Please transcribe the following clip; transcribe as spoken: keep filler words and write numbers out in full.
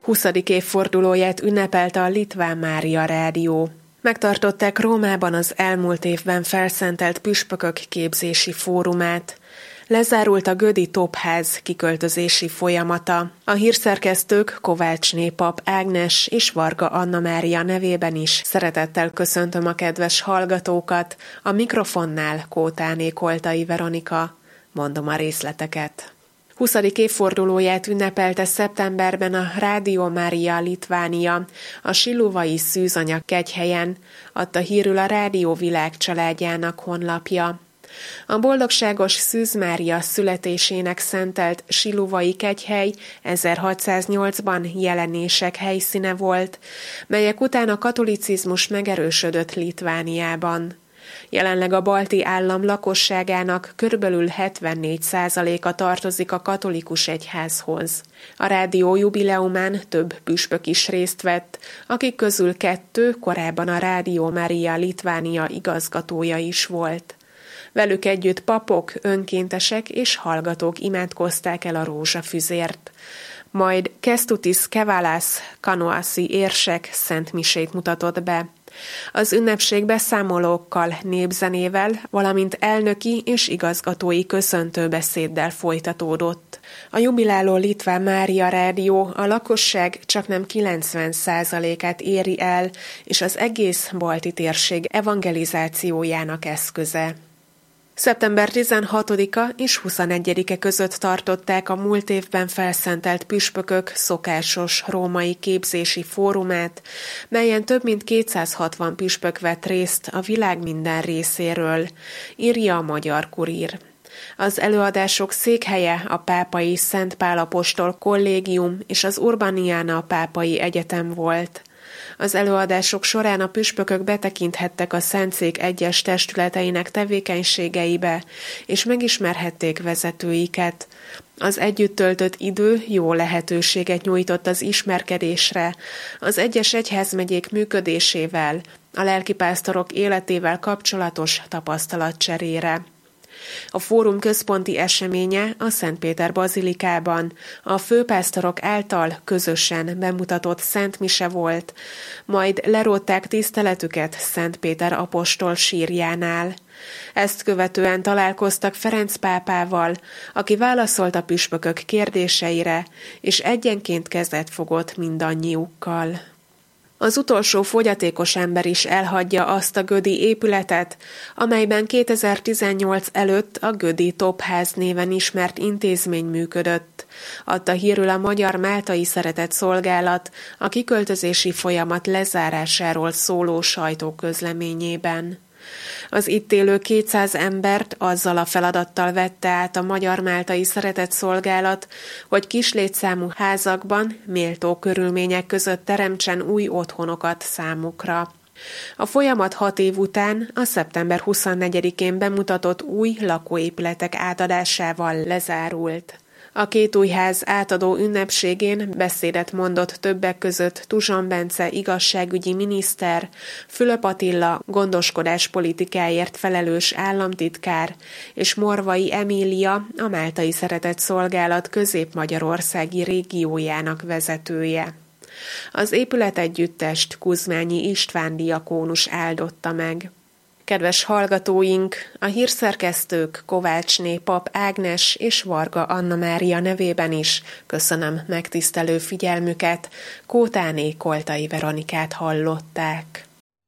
huszadik évfordulóját ünnepelte a Litván Mária Rádió. Megtartották Rómában az elmúlt évben felszentelt püspökök képzési fórumát. Lezárult a Gödi Topház kiköltözési folyamata. A hírszerkesztők Kovácsné pap Ágnes és Varga Anna Mária nevében is szeretettel köszöntöm a kedves hallgatókat, a mikrofonnál Kótáné Koltai Veronika. Mondom a részleteket. huszadik évfordulóját ünnepelte szeptemberben a Rádió Mária Litvánia, a siluvai Szűzanya kegyhelyen, adta hírül a Rádió Világ családjának honlapja. A boldogságos Szűz Mária születésének szentelt siluvai kegyhely ezerhatszáznyolcban jelenések helyszíne volt, melyek után a katolicizmus megerősödött Litvániában. Jelenleg a balti állam lakosságának körülbelül hetvennégy százaléka tartozik a katolikus egyházhoz. A rádió jubileumán több püspök is részt vett, akik közül kettő korábban a Rádió Mária Litvánia igazgatója is volt. Velük együtt papok, önkéntesek és hallgatók imádkozták el a rózsafüzért. Majd Kestutis Kevalász kanoaszi érsek szentmisét mutatott be. Az ünnepség beszámolókkal, népzenével, valamint elnöki és igazgatói köszöntőbeszéddel folytatódott. A jubiláló Litván Mária Rádió a lakosság csaknem kilencven százalékát éri el, és az egész balti térség evangelizációjának eszköze. szeptember tizenhatodika és huszonegyedike között tartották a múlt évben felszentelt püspökök szokásos római képzési fórumát, melyen több mint kétszázhatvan püspök vett részt a világ minden részéről, írja a Magyar Kurír. Az előadások székhelye a Pápai Szent Pál apostol kollégium és az Urbaniana Pápai Egyetem volt. Az előadások során a püspökök betekinthettek a szentszék egyes testületeinek tevékenységeibe, és megismerhették vezetőiket. Az együtt töltött idő jó lehetőséget nyújtott az ismerkedésre, az egyes egyházmegyék működésével, a lelkipásztorok életével kapcsolatos tapasztalatcserére. A fórum központi eseménye a Szentpéter bazilikában a főpásztorok által közösen bemutatott Szent Mise volt, majd lerótták tiszteletüket Szent Péter apostol sírjánál. Ezt követően találkoztak Ferenc pápával, aki válaszolt a püspökök kérdéseire, és egyenként kezet fogott mindannyiukkal. Az utolsó fogyatékos ember is elhagyja azt a gödi épületet, amelyben kétezer-tizennyolc előtt a Gödi Topház néven ismert intézmény működött, adta hírül a Magyar Máltai Szeretett Szolgálat a kiköltözési folyamat lezárásáról szóló sajtóközleményében. Az itt élő kétszáz embert azzal a feladattal vette át a Magyar Máltai Szeretett Szolgálat, hogy kislétszámú házakban méltó körülmények között teremtsen új otthonokat számukra. A folyamat hat év után a szeptember huszonnegyedikén bemutatott új lakóépületek átadásával lezárult. A két új ház átadó ünnepségén beszédet mondott többek között Tuzson Bence igazságügyi miniszter, Fülöp Attila gondoskodás politikáért felelős államtitkár és Morvai Emília, a Máltai Szeretett Szolgálat közép-magyarországi régiójának vezetője. Az épületegyüttest Kuzmányi István diakónus áldotta meg. Kedves hallgatóink, a hírszerkesztők Kovácsné pap Ágnes és Varga Anna Mária nevében is köszönöm megtisztelő figyelmüket, Kótáné Koltai Veronikát hallották.